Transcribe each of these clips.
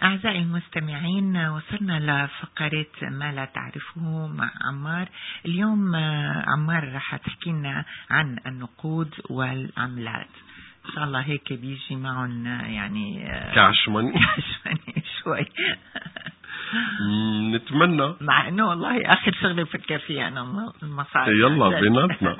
أعزائي المستمعين، وصلنا لفقرة ما لا تعرفه مع عمار. اليوم عمار رح تحكي لنا عن النقود والعملات. إن شاء الله هيك بيجي معهم يعني كعشمني شوي. نتمنى، مع انه والله اخر شغله بفكر فيها انا المصاري. يلا بيناتنا.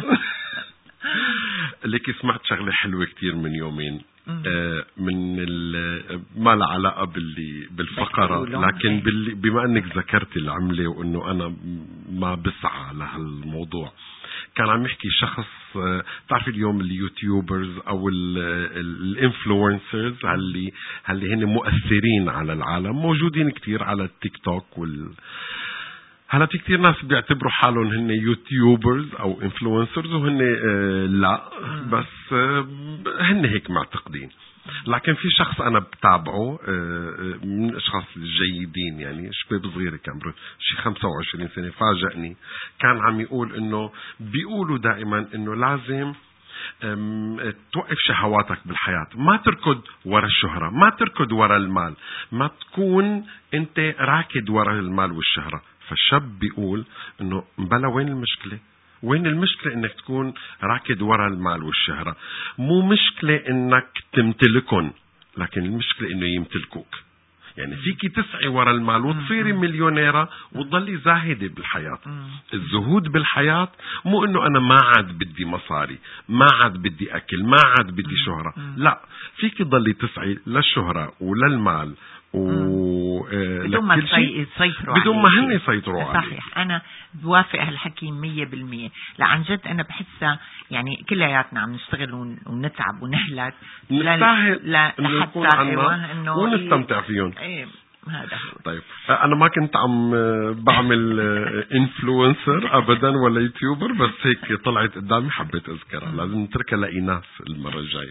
ليكي سمعت شغله حلوه كتير من يومين، من ما له علاقه بالفقره، لكن بما انك ذكرتي العمله وانه انا ما بسعى لهالموضوع، كان عم يحكي شخص، تعرف اليوم اليوتيوبرز او الانفلونسرز اللي هن مؤثرين على العالم، موجودين كتير على التيك توك هلا في كتير ناس بيعتبروا حالهم هن يوتيوبرز او انفلونسرز وهن لا، بس هن هيك معتقدين. لكن في شخص انا بتابعه من الاشخاص الجيدين، يعني شباب صغير كان عمره شي 25 سنة، فاجأني. كان عم يقول انه بيقولوا دائما انه لازم توقف شهواتك بالحياة، ما تركض ورا الشهرة، ما تركض ورا المال، ما تكون انت راكد ورا المال والشهرة. فالشاب بيقول انه بلا وين المشكلة؟ وين المشكلة انك تكون راكد ورا المال والشهرة؟ مو مشكلة انك تمتلكن، لكن المشكلة انه يمتلكوك. يعني فيكي تسعي ورا المال وتصيري مليونيرة وتضلي زاهدة بالحياة. الزهود بالحياة مو انه انا ما عاد بدي مصاري، ما عاد بدي اكل، ما عاد بدي شهرة، لا، فيكي تضلي تسعي للشهرة وللمال بدون ما يسيطروا، بدون ما هن يسيطروا عليه. صحيح، أنا بوافق هالحكي 100%. لعن جد أنا بحسها يعني كلياتنا عم نشتغل ونتعب ونهلك لحتى إنه ونستمتع فيهم. هذا هو. طيب أنا ما كنت عم بعمل إنفلونسر أبدا ولا يوتيوبر، بس هيك طلعت قدامي حبيت أذكرها، لازم نتركها لإناس المرة الجاية.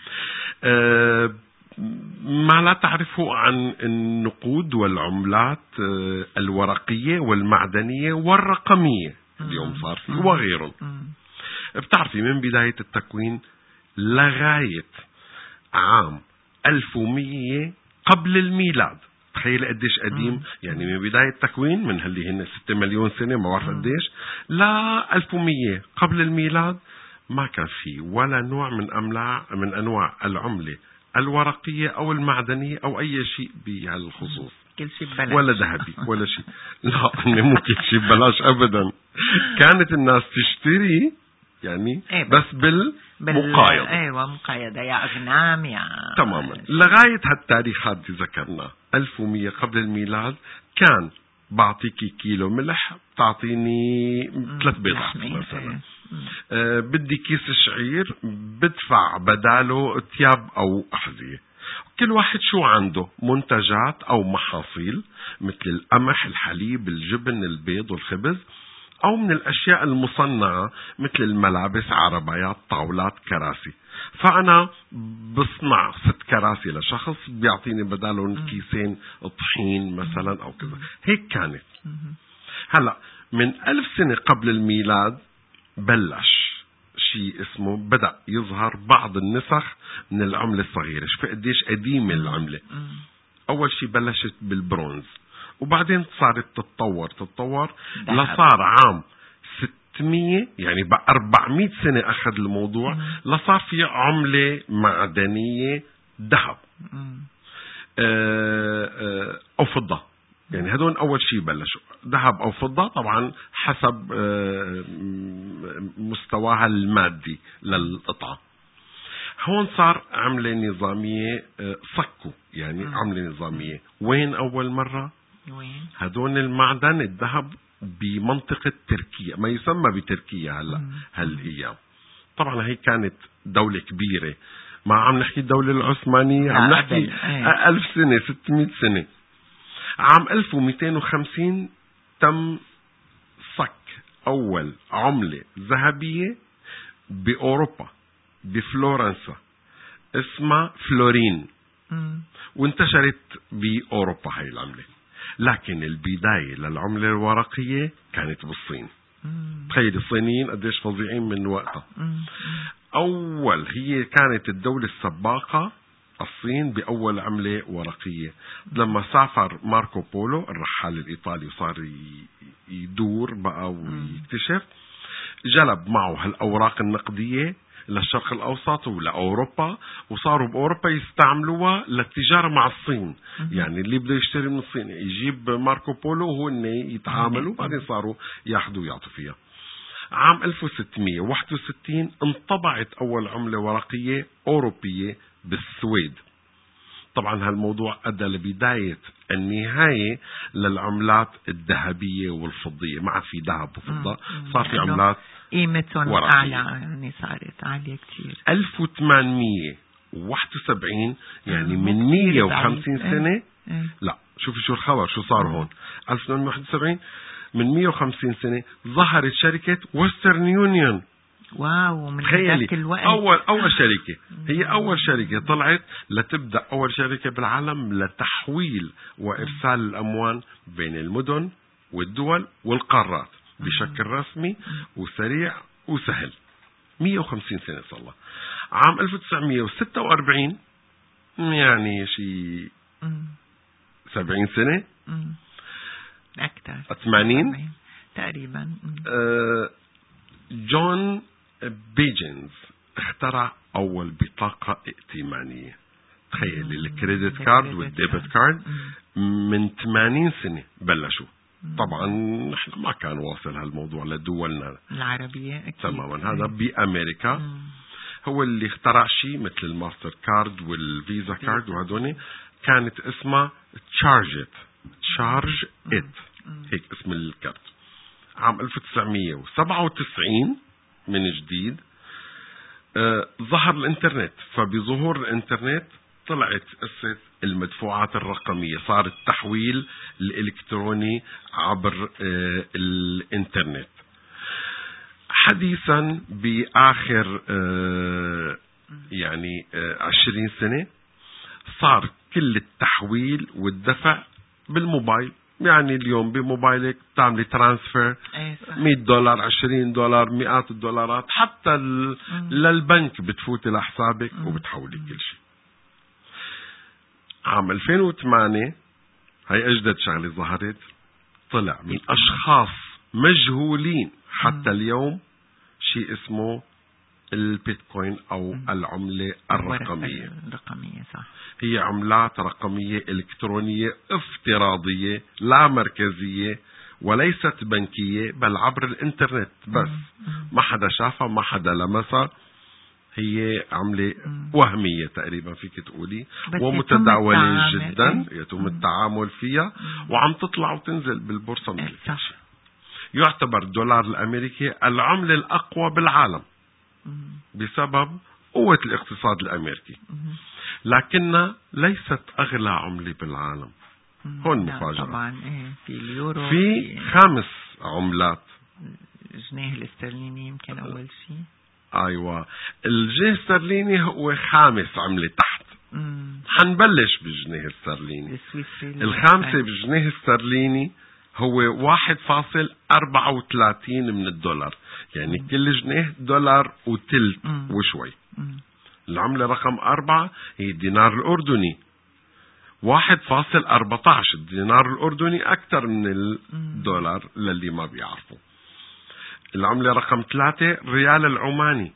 ما لا تعرفه عن النقود والعملات الورقية والمعدنية والرقمية اليوم صار فيه وغيرهم. بتعرفي من بداية التكوين لغاية عام 1100 قبل الميلاد، تخيل قديش قديم، يعني من بداية التكوين من اللي هن 6 مليون سنة، ما بعرف قديش، لا 1100 قبل الميلاد ما كان في ولا نوع من أنواع العملة الورقية أو المعدنية أو أي شيء بهالخصوص، كل شيء ببلاش، ولا ذهبي ولا شيء. لا، مو كل شيء ببلاش أبدا. كانت الناس تشتري يعني بس بالمقايضة. أيوة، مقايضة، يا أغنام يا تماما. لغاية هالتاريخ هذا ذكرنا 1100 قبل الميلاد، كان بعطيكي كيلو ملح بتعطيني 3 بيضات مثلا. بدي كيس شعير بدفع بداله ثياب أو أحذية. كل واحد شو عنده منتجات أو محاصيل مثل القمح، الحليب، الجبن، البيض والخبز، أو من الأشياء المصنعة مثل الملابس، عربيات، طاولات، كراسي. فأنا بصنع 6 كراسي لشخص، بيعطيني بدالهم كيسين طحين مثلا أو كذا. هيك كانت. هلأ من 1000 سنة قبل الميلاد بلش شيء اسمه، بدأ يظهر بعض النسخ من العملة الصغيرة. شوف قديش قديمة العملة. أول شيء بلشت بالبرونز، وبعدين صارت تتطور لصار عام 600، يعني ب400 سنة أخذ الموضوع لصار في عملة معدنية ذهب أو فضة. يعني هذول أول شيء بلشوا ذهب أو فضة، طبعا حسب مستواها المادي للقطعة. هون صار عملة نظامية، صكوا يعني عملة نظامية. وين أول مرة؟ وين؟ هذول المعدن الذهب بمنطقة تركيا، ما يسمى بتركيا هلأ هالأيام. طبعا هي كانت دولة كبيرة، ما عم نحكي الدولة العثمانية، عم نحكي 1000 سنة 600 سنة. عام 1250 تم صك أول عملة ذهبية بأوروبا، بفلورنسا، اسمها فلورين، وانتشرت بأوروبا هاي العملة. لكن البداية للعملة الورقية كانت بالصين. تخيل الصينيين قديش فظيعين من وقتها. أول هي كانت الدولة السباقة الصين بأول عملة ورقية. لما سافر ماركو بولو الرحال الإيطالي وصار يدور بقى ويكتشف، جلب معه هالأوراق النقدية للشرق الأوسط ولأوروبا، وصاروا بأوروبا يستعملوها للتجارة مع الصين. يعني اللي بده يشتري من الصين يجيب ماركو بولو وهو يتعاملوا، بعدين صاروا ياخذوا ويعطوا فيها. عام 1661 انطبعت أول عملة ورقية أوروبية بالسويد. طبعا هالموضوع أدى لبداية النهاية للعملات الذهبية والفضية. ما عاد في ذهب وفضة، صار في عملات قيمتهم أعلى، يعني صارت عالية كتير. 1871 يعني من 150 سنة. لا شوفي شو الخبر، شو صار هون. 1871 من 150 سنة ظهرت شركة ويسترن يونيون. واو، من ذاك الوقت أول شركة، هي أول شركة طلعت لتبدأ، أول شركة بالعالم لتحويل وإرسال الأموال بين المدن والدول والقارات بشكل رسمي وسريع وسهل. 150 سنة صار لها. عام 1946 يعني شيء 70 سنة أكثر، 80 تقريبا. جون بيجنز اخترع أول بطاقة ائتمانية. تخيلي، الكريدت كارد والديبت كارد من 80 سنة بلشوا. طبعا نحن ما كان واصل هالموضوع لدولنا العربية أكيد. تماما. هذا بأمريكا هو اللي اخترع شيء مثل الماستر كارد والفيزا كارد، وهذول كانت اسمها تشارج ات، هيك اسم الكارت. عام 1997 من جديد ظهر الانترنت. فبظهور الانترنت طلعت قصة المدفوعات الرقمية، صار التحويل الإلكتروني عبر الانترنت. حديثا بآخر يعني 20 سنة صار كل التحويل والدفع بالموبايل. يعني اليوم بموبايلك تعملي ترانسفير $100 $20 مئات الدولارات، حتى للبنك بتفوتي لحسابك وبتحولي كل شيء. عام 2008 هي أجدد شغلة ظهرت، طلع من أشخاص مجهولين حتى اليوم شيء اسمه البيتكوين أو العملة الرقمية. صح. هي عملات رقمية إلكترونية افتراضية لا مركزية وليست بنكية، بل عبر الانترنت بس. ما حدا شافها، ما حدا لمسها. هي عملة وهمية تقريبا فيك تقولي، ومتداولة جدا، يتم التعامل فيها وعم تطلع وتنزل بالبورصة مثل كل شيء. يعتبر الدولار الأمريكي العملة الأقوى بالعالم بسبب قوة الاقتصاد الأمريكي، لكنها ليست أغلى عملة بالعالم. هون مفاجأة. طبعا في اليورو، في 5 عملات. الجنيه الاسترليني يمكن أول شيء. أيوة، الجنيه الاسترليني هو 5 عملة تحت. حنبلش بالجنيه الاسترليني. الخامسة بالجنيه الاسترليني هو 1.34 من الدولار، يعني كل جنيه $1.3 وشوي. العملة رقم 4 هي الدينار الأردني 1.14. الدينار الأردني أكثر من الدولار للي ما بيعرفوا. العملة رقم 3 الريال العماني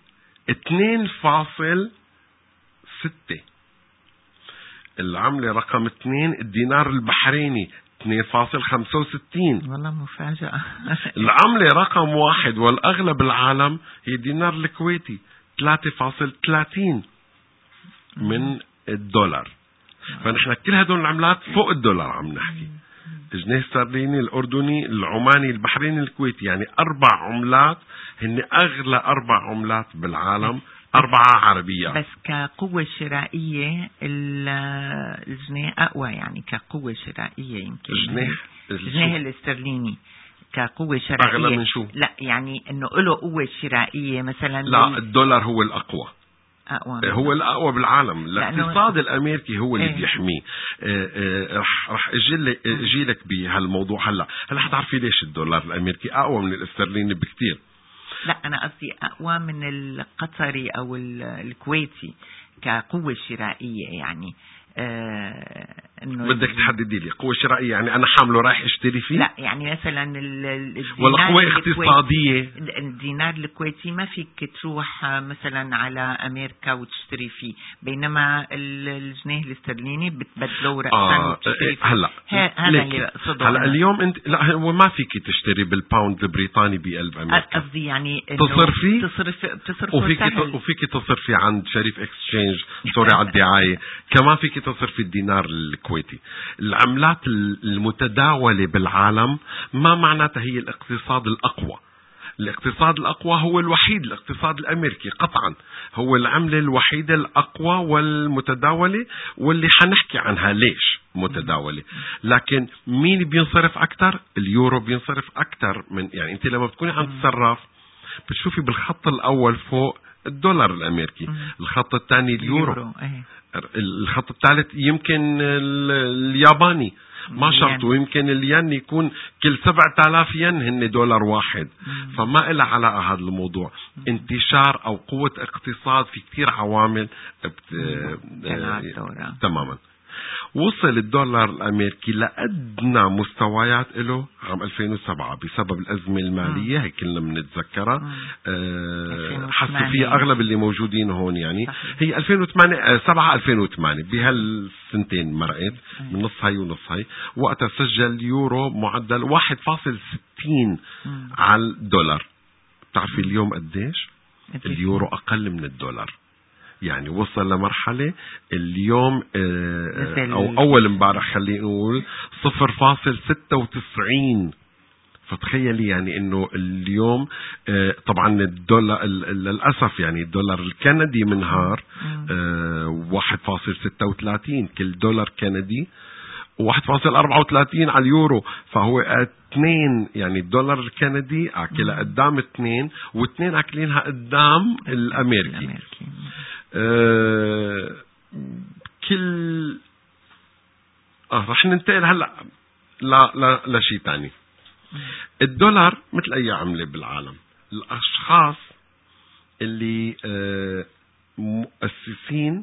2.6. العملة رقم 2 الدينار البحريني 2.65. والله مفاجأة. العملة رقم 1 والأغلى بالعالم هي الدينار الكويتي 3.30 من الدولار. فنحن كل هدول العملات فوق الدولار عم نحكي. الجنيه الاسترليني، الأردني، العماني، البحريني، الكويتي، يعني 4 عملات هن أغلى 4 عملات بالعالم، 4 عربية. بس كقوة شرائية الجنيه أقوى، يعني كقوة شرائية يمكن الجنيه الاسترليني كقوة شرائية أغلى من شو؟ لا يعني إنه له قوة شرائية مثلا. لا، الدولار هو الأقوى. هو الأقوى بالعالم. الاقتصاد الأمريكي هو اللي بيحميه. رح أجي لك بهالموضوع هلا حتعرفي ليش الدولار الأمريكي أقوى من الاسترليني بكتير. لا، أنا قصدي أقوى من القطري أو الكويتي. كقوة شرائية يعني إنه بدك تحددي لي قوة شرائية، يعني أنا حامله رايح اشتري فيه؟ لا يعني مثلا ولا قوة اقتصادية؟ الدينار الكويتي ما فيك تروح مثلا على أمريكا وتشتري فيه، بينما الجنيه الاسترليني بتبدله رأسا وتشتري فيه. هلا هذا اللي بقصده. هلا اليوم انت لا هو ما فيك تشتري بالباوند البريطاني بقلب أمريكا. قصدي يعني تصرفي وفيك تصرفي عند شريف اكسشينج، سوري على الدعاية، كمان فيك تصرفي الدينار الكويتي. العملات المتداولة بالعالم ما معناتها هي الاقتصاد الأقوى. الاقتصاد الأقوى هو الوحيد، الاقتصاد الأمريكي قطعا هو العملة الوحيدة الأقوى والمتداولة، واللي حنحكي عنها ليش متداولة. لكن مين بينصرف أكتر؟ اليورو بينصرف أكتر من، يعني أنت لما بتكوني عم تتصرف بتشوفي بالخط الأول فوق الدولار الأمريكي، الخط الثاني اليورو، الخط الثالث يمكن الياباني ما شرط، ويمكن الين يكون كل 7000 ين هن دولار واحد. فما إلها علاقة هذا الموضوع. انتشار أو قوة اقتصاد في كتير عوامل تماما. وصل الدولار الأمريكي لأدنى مستويات له عام 2007 بسبب الأزمة المالية، هي كلنا بنتذكرها. حسوا فيها أغلب اللي موجودين هون، يعني هي 2008 بهالسنتين مرقت من نص هاي ونص هاي. وقتها سجل اليورو معدل 1.60 على الدولار. تعرفي اليوم قديش؟ اليورو أقل من الدولار، يعني وصل لمرحلة اليوم أو أول امبارح خلينا نقول 0.96. فتخيلي يعني إنه اليوم طبعا الدولار للأسف يعني الدولار الكندي منهار 1.36 كل دولار كندي، 1.34 على اليورو. فهو 2، يعني الدولار الكندي أكله قدام 2 و2 أكلينها قدام الأمريكي. كل رح ننتقل هلا لشيء تاني. الدولار مثل أي عملة بالعالم، الأشخاص اللي مؤسسين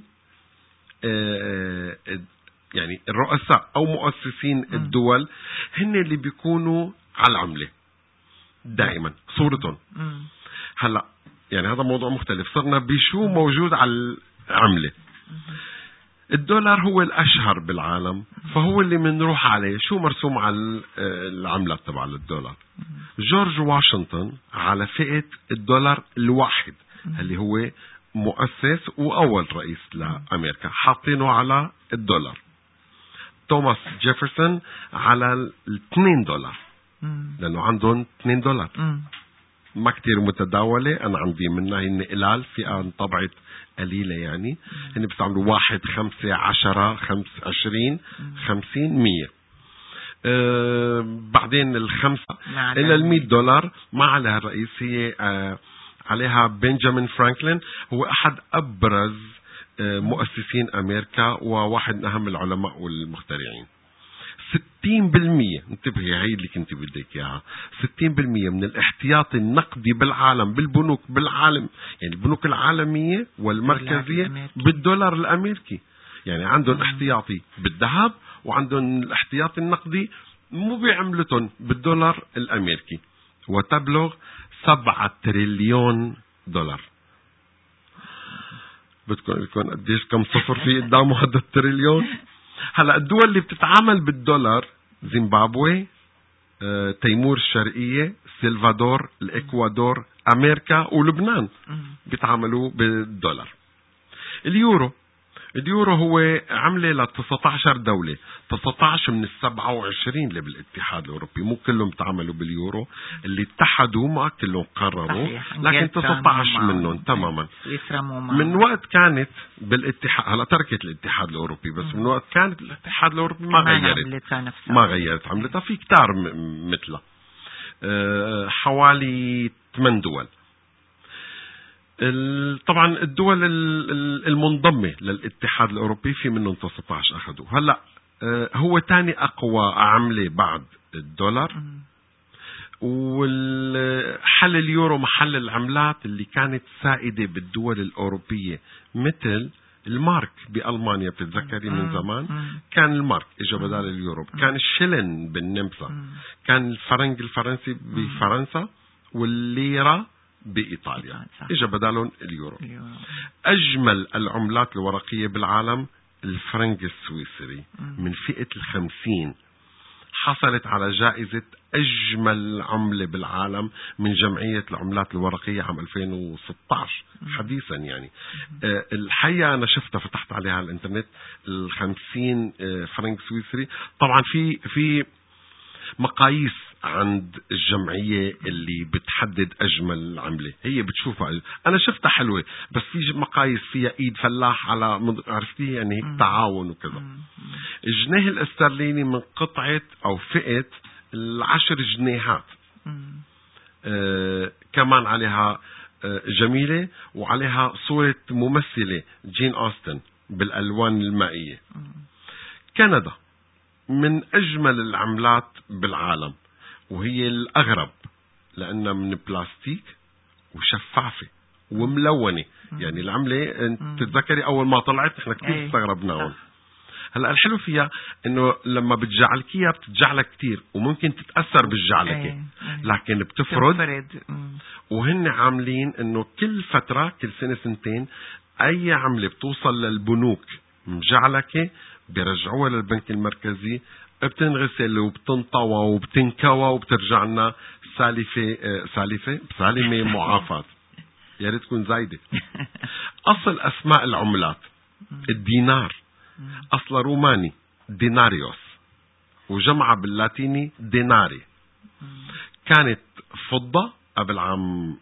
يعني الرؤساء أو مؤسسين الدول هن اللي بيكونوا على العملة دائما صورتهم. هلأ يعني هذا موضوع مختلف، صرنا بشو موجود على العملة. الدولار هو الأشهر بالعالم، فهو اللي منروح عليه. شو مرسوم على العملة تبع الدولار؟ جورج واشنطن على فئة الدولار الواحد اللي هو مؤسس وأول رئيس لأمريكا، حاطينه على الدولار. توماس جيفرسون على $2 لأنه عندهم $2 ما كتير متداولة. أنا عندي منها هن قلال، فئة طبعت قليلة، يعني هن بيستعملوا 1 5 10 5 20 50 100. بعدين $5 إلى $100 ما عليها الرئيس، هي عليها بنجامين فرانكلين، هو أحد أبرز مؤسسين أمريكا وواحد من أهم العلماء والمخترعين. 60%، انتبهي هاي اللي كنت بدك اياها، 60% من الاحتياطي النقدي بالعالم بالبنوك بالعالم، يعني البنوك العالمية والمركزية بالدولار الأمريكي. يعني عندهم احتياطي بالذهب وعندهم الاحتياطي النقدي مو بعملتهم بالدولار الأمريكي، وتبلغ $7 تريليون. بدكم لكم قديش كم صفر في قدامه هذا التريليون؟ هلا الدول اللي بتتعامل بالدولار: زيمبابوي، تيمور الشرقية، سلفادور، الإكوادور، أمريكا ولبنان بيتعاملوا بالدولار. اليورو هو عملة ل 19 دولة، 19 من 27 اللي بالاتحاد الأوروبي، مو كلهم تعاملوا باليورو. اللي اتحدوا ما كلهم قرروا، لكن 19 منهم تماما. من وقت كانت بالاتحاد، هلا تركت الاتحاد الأوروبي، بس من وقت كانت الاتحاد الأوروبي ما غيرت عملتها. في كتار مثلها، حوالي 8 دول. طبعا الدول المنضمة للاتحاد الأوروبي في منهم 19 أخذوا. هلأ هو تاني أقوى عملة بعد الدولار، والحل اليورو محل العملات اللي كانت سائدة بالدول الأوروبية مثل المارك بألمانيا بتتذكري من زمان كان المارك اجى بدال اليورو. كان الشلن بالنمسا، كان الفرنك الفرنسي بفرنسا، والليرة بإيطاليا اجى بدالهم اليورو. أجمل العملات الورقية بالعالم الفرنك السويسري من فئة 50 حصلت على جائزة أجمل عملة بالعالم من جمعية العملات الورقية عام 2016 حديثا يعني. الحقيقة أنا شفتها، فتحت عليها على الإنترنت 50 فرنك سويسري. طبعا في مقاييس عند الجمعية اللي بتحدد أجمل عملة، هي بتشوفها. أنا شفتها حلوة، بس في مقاييس فيها إيد فلاح على عرفتي يعني هيك تعاون وكذا. الجنيه الاسترليني من قطعة أو فئة 10 جنيهات كمان عليها جميلة، وعليها صورة ممثلة جين أوستن بالألوان المائية. كندا من أجمل العملات بالعالم، وهي الأغرب لأنها من بلاستيك وشفافة وملونة. يعني العملة انت تتذكري أول ما طلعت احنا كتير استغربناهم. هلأ الحلو فيها انه لما بتجعلكيها بتجعلك كتير، وممكن تتأثر بالجعلكة لكن بتفرد. وهن عاملين انه كل فترة، كل سنة سنتين، اي عملة بتوصل للبنوك مجعلكة بيرجعوها للبنك المركزي، بتنغسل وبتنطوى وبتنكوى وبترجع لنا سالمة معافاة. يا ريت تكون زايدة. أصل أسماء العملات الدينار أصل روماني ديناريوس، وجمعة باللاتيني ديناري. كانت فضة قبل عام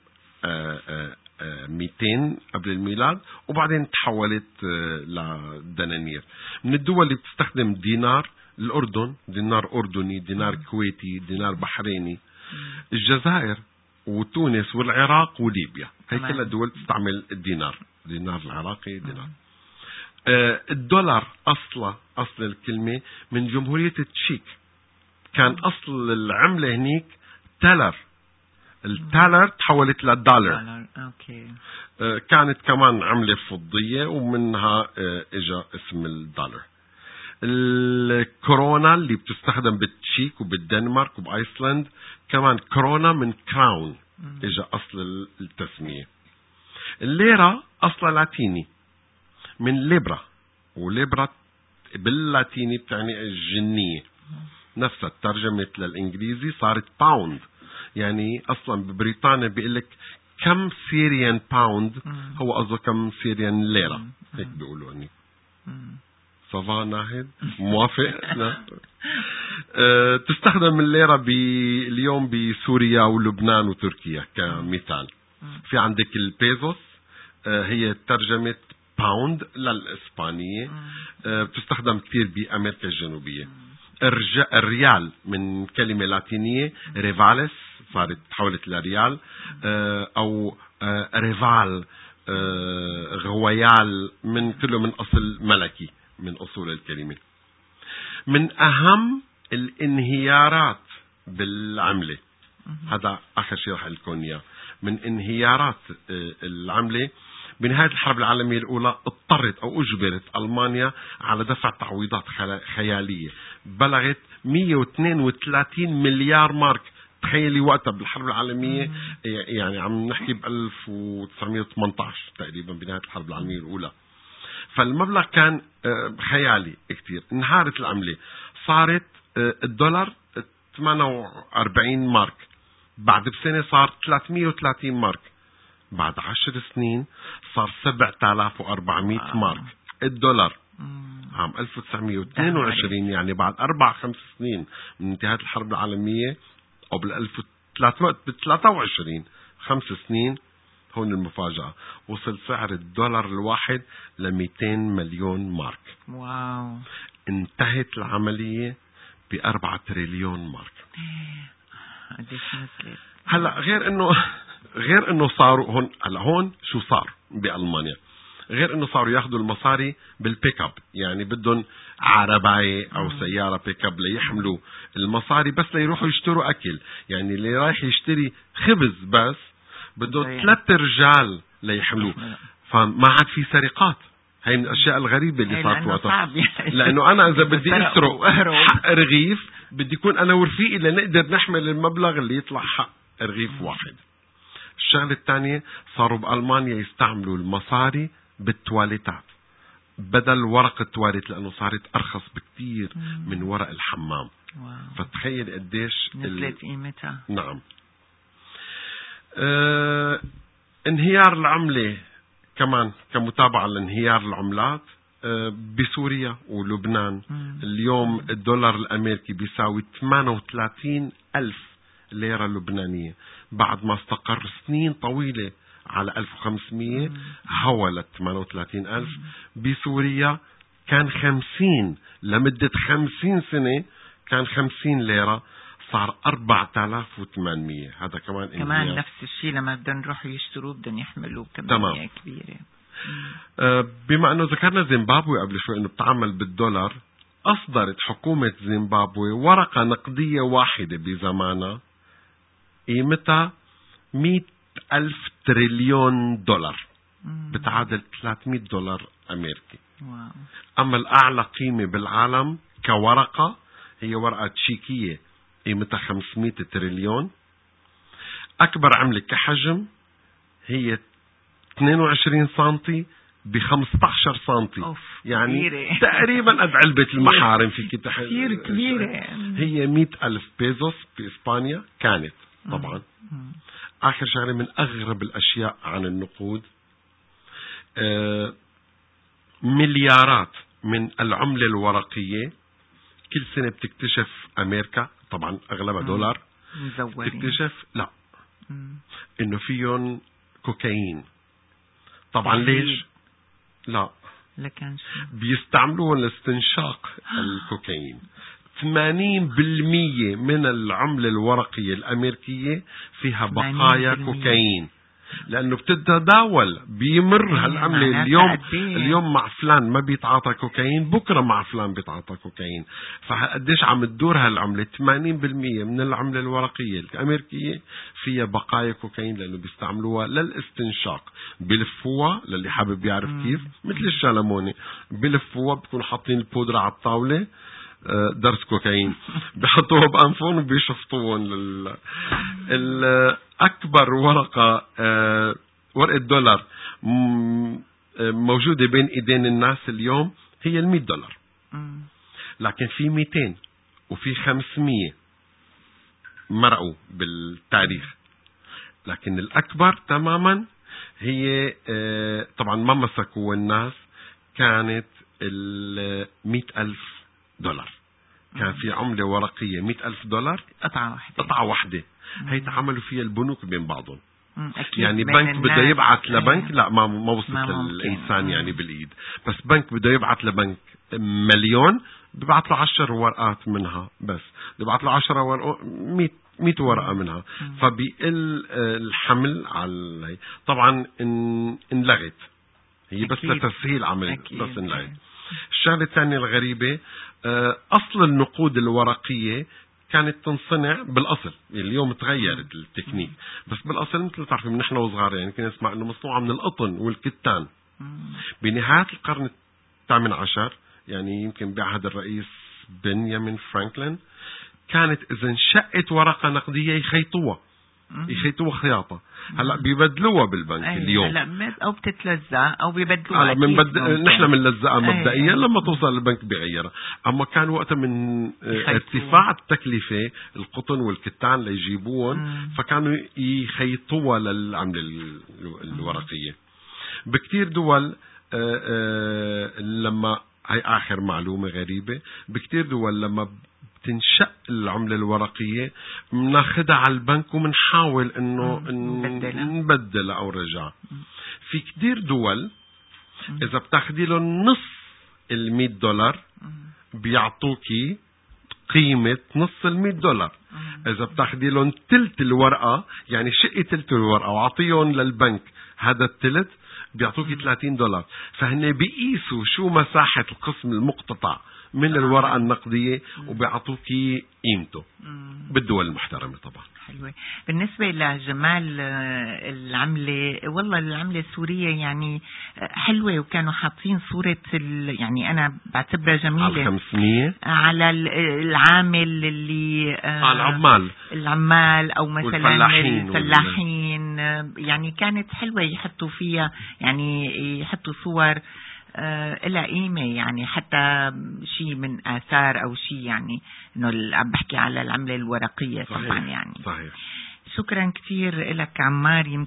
200 قبل الميلاد، وبعدين تحولت لدنانير. من الدول اللي بتستخدم دينار الأردن، دينار أردني، دينار كويتي، دينار بحريني. الجزائر وتونس والعراق وليبيا، هي كلها دول تستعمل الدينار. دينار العراقي دينار. الدولار أصل الكلمة من جمهورية التشيك. كان أصل العملة هنيك تالر. التالر تحولت للدولار. كانت كمان عملة فضية، ومنها اجا اسم الدولار. الكورونا اللي بتستخدم بالتشيك وبالدنمارك وبايسلند كمان كورونا من كراون اجا اصل التسمية. الليرة اصلا لاتيني من ليبرا، وليبرا باللاتيني بتعني الجنية. نفسها ترجمت للإنجليزي صارت باوند. يعني أصلا ببريطانيا بيقولك كم سيريان باوند، هو قصده كم سيريان ليرة، هيك بيقولوا هني. صفا ناهد موافق. تستخدم الليرة اليوم بسوريا ولبنان وتركيا كمثال. في عندك البيزوس، هي ترجمة باوند للإسبانية، بتستخدم كثير بأمريكا الجنوبية. الريال من كلمة لاتينية ريفالس، صارت تحولت لريال، أو ريفال، غويال، من كله من أصل ملكي من أصول الكلمة. من أهم الانهيارات بالعملة، هذا آخر شيء رح لكم إياه، من انهيارات العملة بنهاية الحرب العالمية الأولى اضطرت أو أجبرت ألمانيا على دفع تعويضات خيالية بلغت 132 مليار مارك. تخيلي وقتها بالحرب العالمية، يعني عم نحكي ب 1918 تقريبا بنهاية الحرب العالمية الأولى. فالمبلغ كان خيالي كتير. انهارت العملة، صارت الدولار 48 مارك، بعد بسنة صار 330 مارك، بعد 10 سنين صار 7400 مارك الدولار. عام 1922 يعني بعد 4-5 سنين من انتهاء الحرب العالمية، أو بال 1323 5 سنين. هون المفاجأة، وصل سعر الدولار الواحد ل200 مليون مارك. واو. انتهت العملية ب4 تريليون مارك. هلا غير انه صاروا هون شو صار بألمانيا، غير انه صاروا ياخذوا المصاري بالبيك اب. يعني بدهم عرباية او سيارة بيك اب ليحملوا المصاري بس ليروحوا يشتروا اكل. يعني اللي رايح يشتري خبز بس بده 3 رجال ليحملوه. فما عاد في سرقات، هي من الأشياء الغريبة اللي صارت وقتها. يعني. لأنه أنا إذا بدي أسرق حق رغيف بدي يكون أنا ورفيقي لنقدر نحمل المبلغ اللي يطلع حق رغيف واحد. الشغلة الثانية صاروا بألمانيا يستعملوا المصاري بالتواليتات بدل ورق التواليت، لأنه صارت أرخص بكتير من ورق الحمام. فتخيل قديش نزلت قيمتها. نعم. انهيار العملة كمان كمتابعة لانهيار العملات بسوريا ولبنان. اليوم الدولار الأمريكي بيساوي 38,000 ليرة لبنانية، بعد ما استقر سنين طويلة على 1500 هو ل 38,000. بسوريا كان 50 لمدة 50 سنة، كان 50 ليرة، صار 4,800. هذا كمان نفس الشيء لما بدنا نروح يشتروا بدنا يحملوا كمية كبيرة. بما أنه ذكرنا زيمبابوي قبل شوي أنه بتعمل بالدولار، أصدرت حكومة زيمبابوي ورقة نقدية واحدة بزمانها قيمتها 100,000 تريليون دولار، بتعادل 300 دولار أمريكي. أما الأعلى قيمة بالعالم كورقة هي ورقة تشيكية قيمتها 500 تريليون. أكبر عملة كحجم هي 22 سنتي ب15 سنتي، يعني كبيرة. تقريبا قد علبة المحارم فيك كثير كبيرة. هي 100,000 بيزوس بإسبانيا كانت. طبعا آخر شغلة من أغرب الأشياء عن النقود، مليارات من العملة الورقية كل سنة بتكتشف أمريكا، طبعا أغلبها دولار، تكتشف لا إنه فيهم كوكايين. طبعا ليش؟ لا بيستعملوه لاستنشاق الكوكايين. 80% من العملة الورقية الأمريكية فيها بقايا كوكايين، لأنه بتتداول بيمر هالعملة. اليوم مع فلان ما بيتعاطى كوكايين، بكرة مع فلان بيتعاطى كوكايين. فقديش عم تدور هالعملة؟ 80% من العملة الورقية الأمريكية فيها بقايا كوكايين، لأنه بيستعملوها للاستنشاق. بلفوها للي حابب يعرف كيف، مثل الشالموني، بلفوها بيكون حاطين البودرة على الطاولة، درس كوكايين، بيحطوها بأنفون وبيشفطوهم. الأكبر ورقة دولار موجودة بين إيدين الناس اليوم هي 100 دولار، لكن في 200 وفي 500 مرقوا بالتاريخ. لكن الأكبر تماما هي طبعا ما مسكوا الناس، كانت 100,000 دولار. كان في عملة ورقية 100,000 دولار، قطعة واحدة. هي تعاملوا فيها البنوك بين بعضهم. يعني بنك بده يبعث لبنك، لا ما وصلت للإنسان يعني بالإيد، بس بنك بده يبعث لبنك 1,000,000 ببعث له 10 ورقات منها، بس ببعث له 10 ورقة 100 ورقة منها. فبيقل الحمل على طبعا انلغت هي بس لتسهيل عمل، بس انلغت. الشغلة الثانية الغريبة، أصل النقود الورقية كانت تنصنع بالأصل، اليوم تغيرت التكنيك، بس بالأصل مثل تعرفين من نحن وصغار يعني كنا نسمع أنه مصنوعة من القطن والكتان. بنهاية القرن 18 يعني يمكن بعهد الرئيس بنيامين فرانكلين كانت إذا انشقت ورقة نقدية يخيطوها خياطة. هلا بيبدلوها بالبنك اليوم، او بتتلزق او بيبدلوها. نحن بنلزقها مبدئيا، لما توصل للبنك بيغيرها. اما كان وقتها من ارتفاع التكلفة القطن والكتان ليجيبوهم، فكانوا يخيطوها للعملة الورقية. بكتير دول لما هي آخر معلومة غريبة، بكتير دول لما تنشأ العملة الورقية بناخدها على البنك ومنحاول انه نبدلها او رجع. في كتير دول اذا بتاخدي لهم نص 100 دولار بيعطوكي قيمة نص 100 دولار. اذا بتاخدي لهم تلت الورقة، يعني شقي تلت الورقة وعطيهم للبنك هذا التلت، بيعطوكي 30 دولار. فهن بيقيسوا شو مساحة القسم المقتطع من الورقة النقدية وبيعطوك قيمته بالدول المحترمة طبعا. حلوة. بالنسبة لجمال العملة، والله العملة السورية يعني حلوة، وكانوا حاطين صورة يعني أنا بعتبرها جميلة على 500 على العامل اللي العمال أو مثلا الفلاحين يعني كانت حلوة يحطوا فيها، يعني يحطوا صور إلى قيمة، يعني حتى شيء من آثار أو شيء، يعني إنه عم بحكي على العملة الورقية. صحيح. طبعا يعني صحيح. شكرا كثير لك عمار.